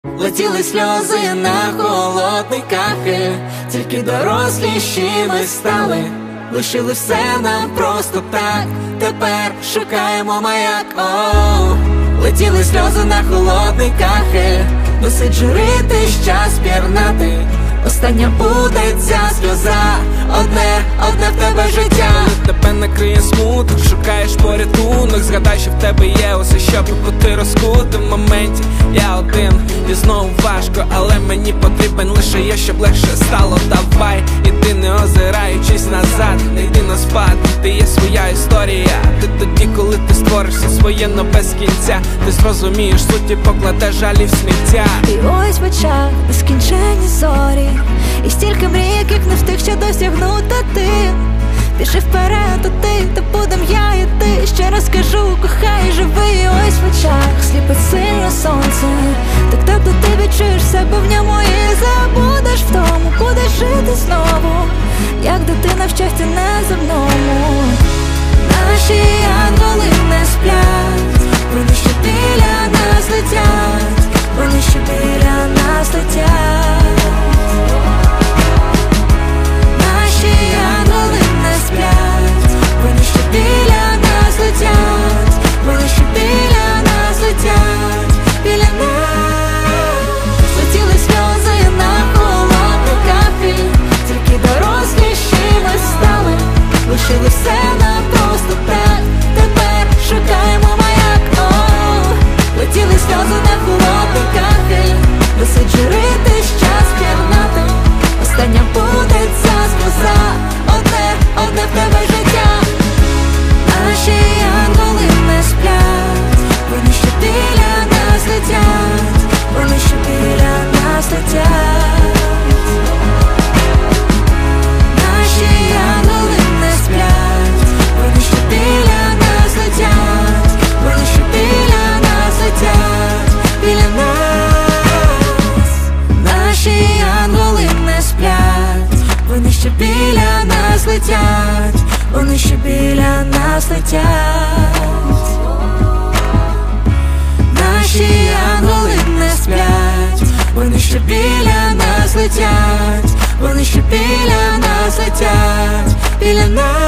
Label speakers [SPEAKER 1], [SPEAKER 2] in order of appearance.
[SPEAKER 1] Летіли сльози на холодний кахель, тільки доросліші ми стали, лишили все нам просто так, тепер шукаємо маяк. Оу, летіли сльози на холодний кахель, досить журитись, час пірнати. Остання буде ця сльоза, одне в тебе життя.
[SPEAKER 2] Тебе накриє смуток, шукаєш порятунок. Згадай, що в тебе є усе, щоб бути розкутим. В моменті я один, і знову важко, але мені потрібен лише я, щоб легше стало. Давай, іди не озираючись назад, не йди на спад, ти є своя історія. Ти тоді, коли ти створишся своє, но без кінця, ти зрозумієш суть і покладеш жалі в сміття.
[SPEAKER 3] І ось в очах нескінченні зорі, і стільки мрій, яких не встиг ще досягнути ти. Піши вперед, та будем я і ти. Ще раз кажу, кохай, живи. І ось в очах сліпить сильно сонце, так тепло ти відчуєш себе в ньому і забудеш в тому, будеш жити знову, як дитина в щасті неземному. Наші янголи не сплять, вони ще біля нас летять, вони ще біля нас летять. Наші янголи не сплять, вони ще біля нас летять, вони ще біля нас летять, біля нас. Летіли сльози на холодний кафель, тільки доросліші ми стали, лишили все нам просто так, тепер шукаємо маяк. Оу, летіли сльози на холодний кафель, досить журитись, час пірнати. Остання буде ця сльоза, одне в тебе життя. Наші янголи не сплять, вони ще біля нас летять, вони ще біля нас летять. Наші янголи не сплять, вони ще біля нас летять, вони ще біля нас летять, біля нас. Наші янголи не сплять, вони ще біля нас летять, вони ще біля нас летять. Наші янголи не сплять, вони ще біля нас летять, вони ще біля нас летять, біля нас.